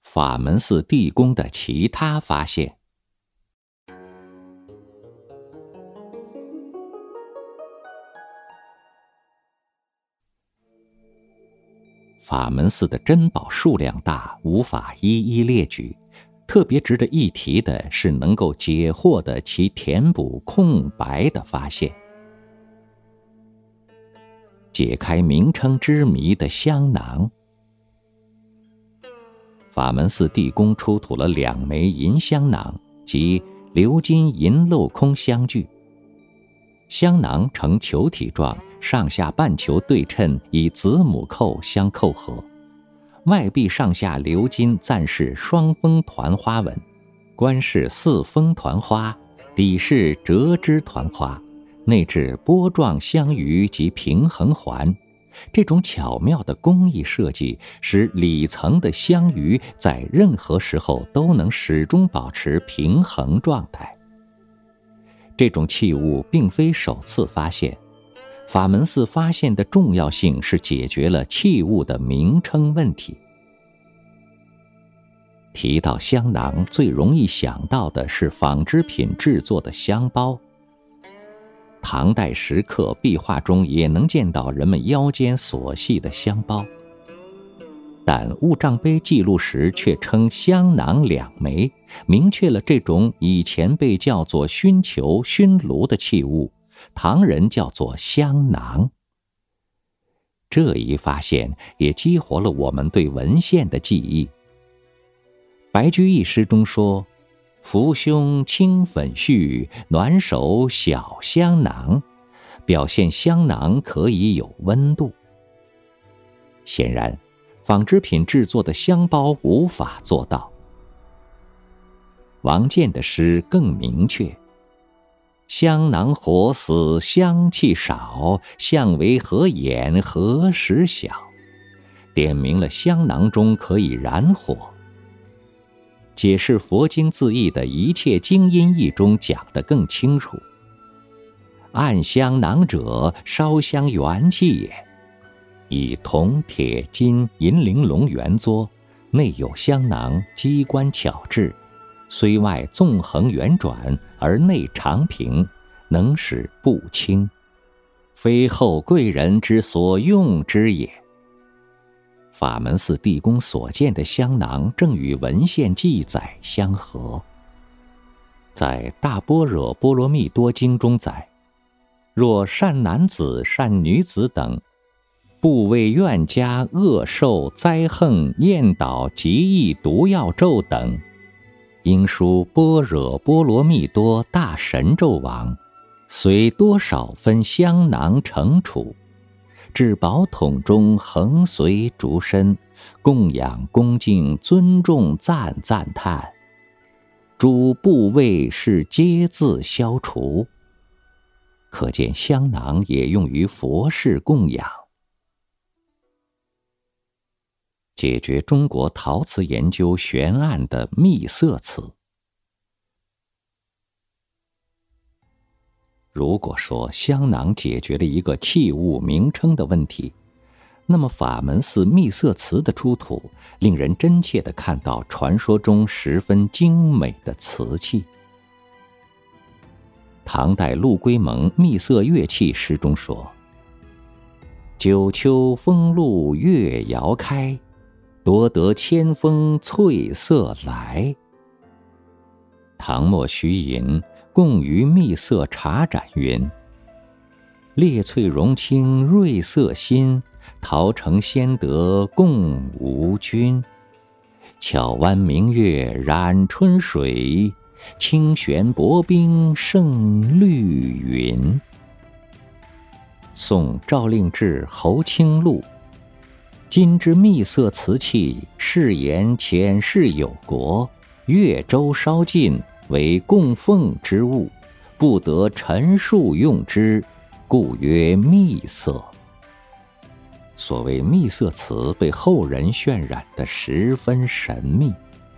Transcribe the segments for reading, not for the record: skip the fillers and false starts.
法门寺地宫的其他发现。法门寺的珍宝数量大，无法一一列举。特别值得一提的是能够解惑的其填补空白的发现。解开名称之谜的香囊。法门寺地宫出土了2枚银香囊，即鎏金银镂空相具。香囊呈球体状，上下半球对称，以子母扣相扣合。外壁上下鎏金暂是双峰团花纹，冠饰4峰团花，底是折枝团花，内置波状香鱼及平衡环。这种巧妙的工艺设计，使里层的香鱼在任何时候都能始终保持平衡状态。这种器物并非首次发现，法门寺发现的重要性是解决了器物的名称问题。提到香囊，最容易想到的是纺织品制作的香包。唐代石刻壁画中也能见到人们腰间所系的香包，但物账碑记录时却称香囊2枚，明确了这种以前被叫做熏球、熏炉的器物，唐人叫做香囊。这一发现也激活了我们对文献的记忆。白居易诗中说：“拂胸轻粉絮，暖手小香囊”，表现香囊可以有温度。显然，纺织品制作的香包无法做到。王建的诗更明确：“香囊火死香气少，相为何眼何时晓”，点明了香囊中可以燃火。解释佛经字义的一切经音义中讲得更清楚：“暗香囊者，烧香元器也。以铜、铁、金、银玲珑圆作，内有香囊，机关巧致，虽外纵横圆转，而内长平，能使不轻，非后贵人之所用之也。”法门寺地宫所见的香囊正与文献记载相合。在《大般若波罗蜜多经》中载：“若善男子、善女子等，不为怨家、恶兽、灾横、厌倒、疾疫、毒药咒等，应书般若波罗蜜多大神咒王，随多少分香囊盛储，至宝桶中恒随逐身，供养恭敬尊重赞叹，诸部位是皆自消除。”可见香囊也用于佛事供养。解决中国陶瓷研究悬案的秘色瓷。如果说香囊解决了一个器物名称的问题，那么法门寺秘色瓷的出土，令人真切地看到传说中十分精美的瓷器。唐代陆龟蒙《秘色乐器》诗中说：“九秋风露月遥开，夺得千峰翠色来。”唐末徐寅供于秘色茶盏云：“烈翠融清瑞色新，陶成先得共无君。巧弯明月染春水，清玄薄冰胜绿云。”宋赵令志《侯清录》：“今之秘色瓷器，誓言前世有国，越州烧尽，为供奉之物，不得陈述用之，故曰秘色。”所谓秘色瓷被后人渲染得十分神秘。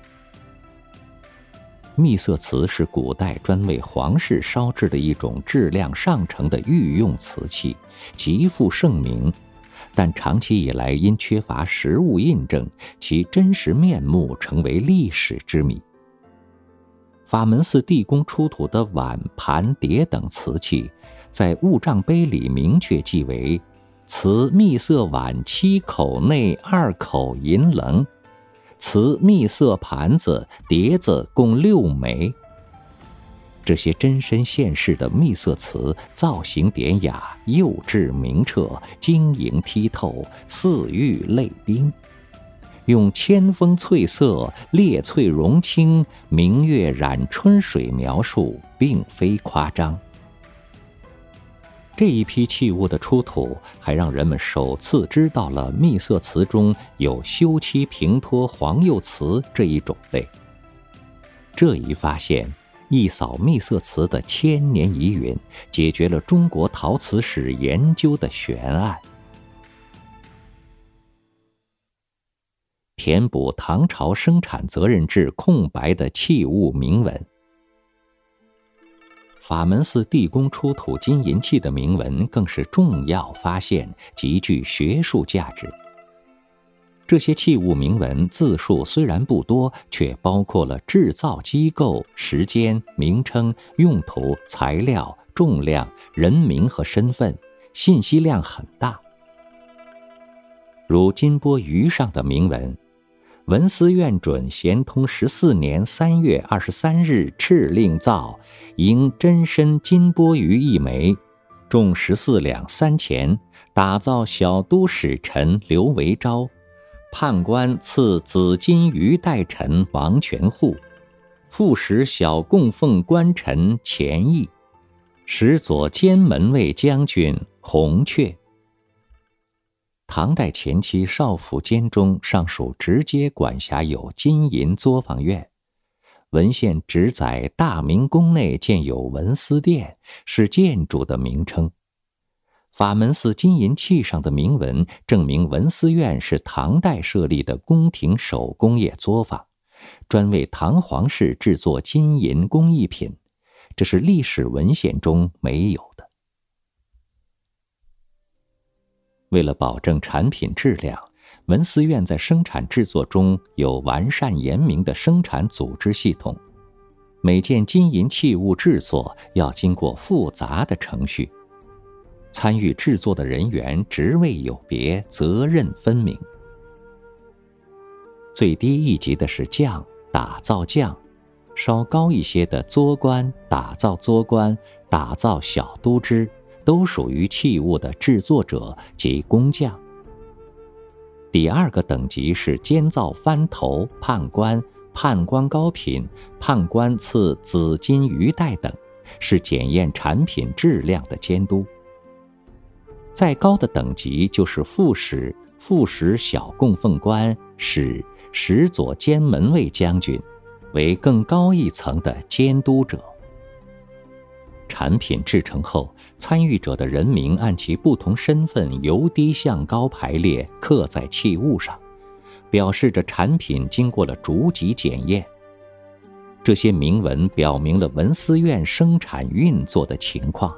秘色瓷是古代专为皇室烧制的一种质量上乘的御用瓷器，极负盛名， 但长期以来因缺乏实物印证，其真实面目成为历史之谜。法门寺地宫出土的碗、盘、碟等瓷器，在物账碑里明确记为瓷秘色碗7口内2口银棱，瓷秘色盘子、碟子共6枚。这些真身现世的秘色瓷，造型典雅，釉质明澈，晶莹剔透，似玉类冰。用千峰翠色、烈翠融青、明月染春水描述，并非夸张。这一批器物的出土，还让人们首次知道了秘色瓷中有修漆平脱黄釉瓷这一种类。这一发现一扫秘色瓷的千年疑云，解决了中国陶瓷史研究的悬案。填补唐朝生产责任制空白的器物铭文。法门寺地宫出土金银器的铭文更是重要发现，极具学术价值。这些器物铭文字数虽然不多，却包括了制造机构、时间、名称、用途、材料、重量、人名和身份，信息量很大。如金钵盂上的铭文：文思院准咸通14年3月23日敕令造，迎真身金钵盂1枚，重14两3钱，打造小都使臣刘维昭，判官赐紫金鱼代臣王全护，副使小供奉官臣钱毅，使左监门卫将军洪阙。唐代前期少府监中尚属直接管辖有金银作坊院，文献只载大明宫内建有文思殿，是建筑的名称。法门寺金银器上的铭文证明文思院是唐代设立的宫廷手工业作坊，专为唐皇室制作金银工艺品，这是历史文献中没有的。为了保证产品质量，文思院在生产制作中有完善严明的生产组织系统，每件金银器物制作要经过复杂的程序，参与制作的人员职位有别，责任分明。最低一级的是匠、打造匠，稍高一些的作官、打造作官、打造小都知，都属于器物的制作者及工匠。第二个等级是监造藩头、判官、判官高品、判官赐紫金鱼带等，是检验产品质量的监督。再高的等级就是副使、副使小供奉官、使、使左监门卫将军，为更高一层的监督者。产品制成后，参与者的人名按其不同身份由低向高排列，刻在器物上，表示着产品经过了逐级检验。这些铭文表明了文思院生产运作的情况。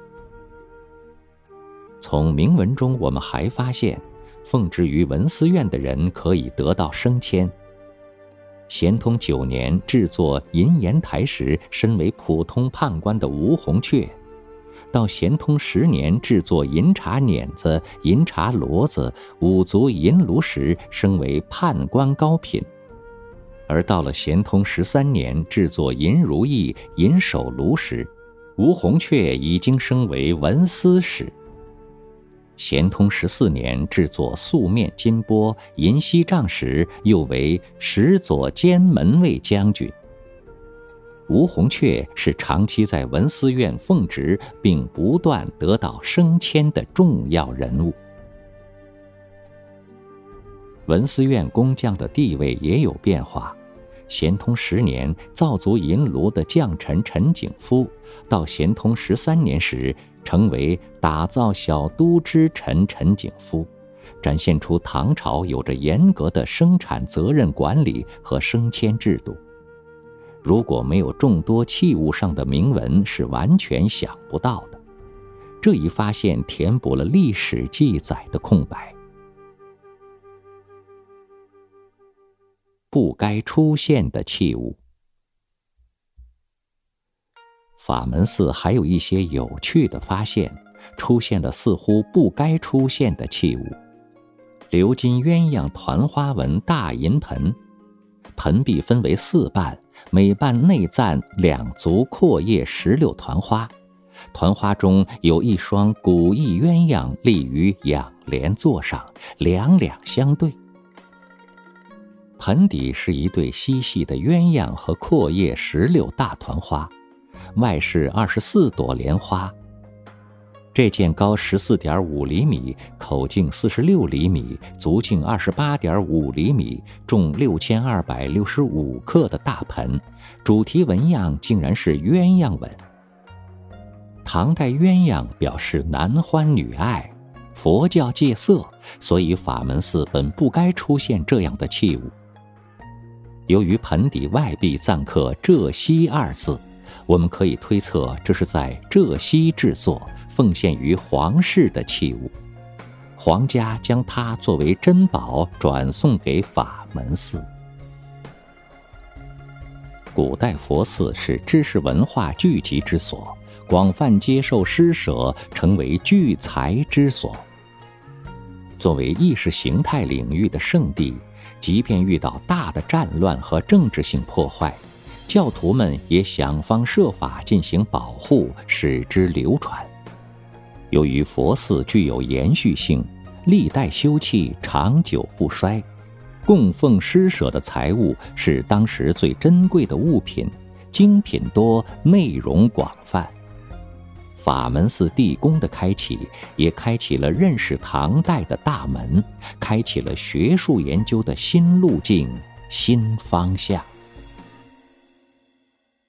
从铭文中我们还发现，奉职于文思院的人可以得到升迁。咸通9年制作银盐台时，身为普通判官的吴洪阙，到咸通10年制作银茶碾子、银茶骡子、五足银炉时，升为判官高品；而到了咸通13年制作银如意、银手炉时，吴洪阙已经升为文思使。咸通14年制作素面金钵、银锡杖时，又为使左监门卫将军。吴洪阙是长期在文思院奉职并不断得到升迁的重要人物。文思院工匠的地位也有变化。咸通10年造足银炉的匠臣陈景夫，到咸通13年时成为打造小都知臣陈景夫，展现出唐朝有着严格的生产责任管理和升迁制度。如果没有众多器物上的铭文，是完全想不到的。 这一发现填补了历史记载的空白。不该出现的器物。法门寺还有一些有趣的发现，出现了似乎不该出现的器物。鎏金鸳鸯团花纹大银盆，盆壁分为4瓣，每瓣内暂2足阔叶石榴团花，团花中有一双古意鸳鸯立于仰莲座上，两两相对。盆底是一对细细的鸳鸯和阔叶石榴大团花，外是24朵莲花。这件高14.5厘米，口径46厘米，足径28.5厘米，重6265克的大盆，主题纹样竟然是鸳鸯纹。唐代鸳鸯表示男欢女爱，佛教戒色，所以法门寺本不该出现这样的器物。由于盆底外壁暂刻浙西2字，我们可以推测这是在浙西制作，奉献于皇室的器物，皇家将它作为珍宝转送给法门寺。古代佛寺是知识文化聚集之所，广泛接受施舍，成为聚财之所。作为意识形态领域的圣地，即便遇到大的战乱和政治性破坏，教徒们也想方设法进行保护，使之流传。由于佛寺具有延续性，历代修葺长久不衰，供奉施舍的财物是当时最珍贵的物品，精品多，内容广泛。法门寺地宫的开启，也开启了认识唐代的大门，开启了学术研究的新路径、新方向。